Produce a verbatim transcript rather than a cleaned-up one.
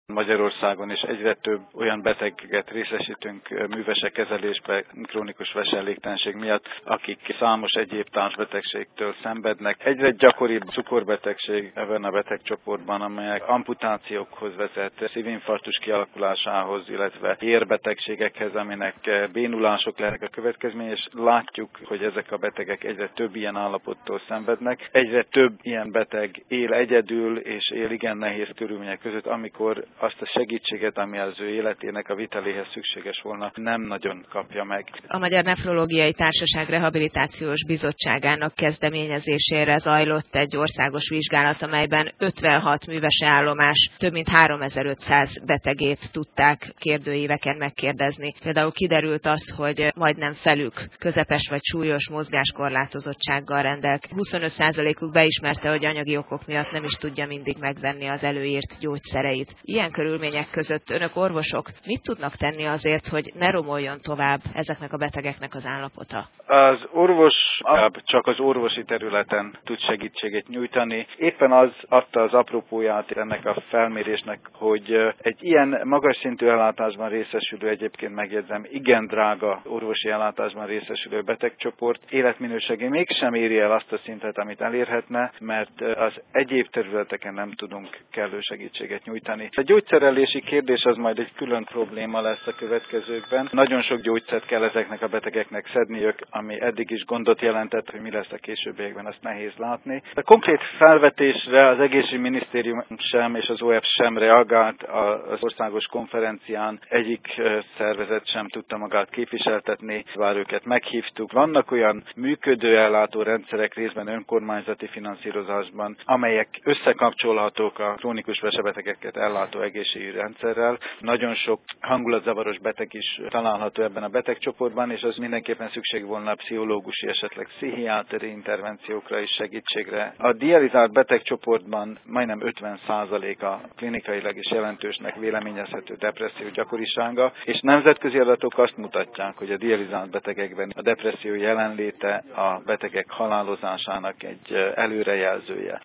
Magyarországon is egyre több olyan beteget részesítünk művesek kezelésbe krónikus veselégtelenség miatt, akik számos egyéb társbetegségtől szenvednek. Egyre gyakoribb cukorbetegség ebben a betegcsoportban, amelyek amputációkhoz vezet, szívinfarktus kialakulásához, illetve érbetegségekhez, aminek bénulások lehetnek a következmény, és látjuk, hogy ezek a betegek egyre több ilyen állapottól szenvednek. Egyre több ilyen beteg él egyedül, és él igen nehéz körülmények között, amikor azt a segítséget, ami az ő életének a viteléhez szükséges volna, nem nagyon kapja meg. A Magyar Nefrológiai Társaság Rehabilitációs Bizottságának kezdeményezésére zajlott egy országos vizsgálat, amelyben ötvenhat művesi állomás több mint háromezer-ötszáz betegét tudták kérdőíveken megkérdezni. Például kiderült az, hogy majdnem felük közepes vagy súlyos mozgáskorlátozottsággal rendelkezik. huszonöt százalékuk beismerte, hogy anyagi okok miatt nem is tudja mindig megvenni az előírt gyógyszereit. Ilyen körülmények között önök orvosok mit tudnak tenni azért, hogy ne romoljon tovább ezeknek a betegeknek az állapota? Az orvos csak az orvosi területen tud segítséget nyújtani. Éppen az adta az apropóját ennek a felmérésnek, hogy egy ilyen magas szintű ellátásban részesülő, egyébként megjegyzem, igen drága orvosi ellátásban részesülő betegcsoport életminősége mégsem éri el azt a szintet, amit elérhetne, mert az egyéb területeken nem tudunk kellő segítséget nyújtani. A gyógyszerelési kérdés az majd egy külön probléma lesz a következőkben. Nagyon sok gyógyszert kell ezeknek a betegeknek szedniük, ami eddig is gondot jelentett, hogy mi lesz a későbbiekben, azt nehéz látni. A konkrét felvetésre az egészségügyminisztérium sem és az o e pé sem reagált, az országos konferencián egyik szervezet sem tudta magát képviseltetni, bár őket meghívtuk. Vannak olyan működő ellátó rendszerek részben önkormányzati finanszírozásban, amelyek összekapcsolhatók a krónikus vesebetegeket ellátó egészségügyi rendszerrel. Nagyon sok hangulatzavaros beteg is található ebben a betegcsoportban, és az mindenképpen szükség volna a pszichológusi, esetleg pszichiátri intervenciókra és segítségre. A dializált betegcsoportban majdnem ötven százalék a klinikailag is jelentősnek véleményezhető depresszió gyakorisága, és nemzetközi adatok azt mutatják, hogy a dializált betegekben a depresszió jelenléte a betegek halálozásának egy előrejelzője.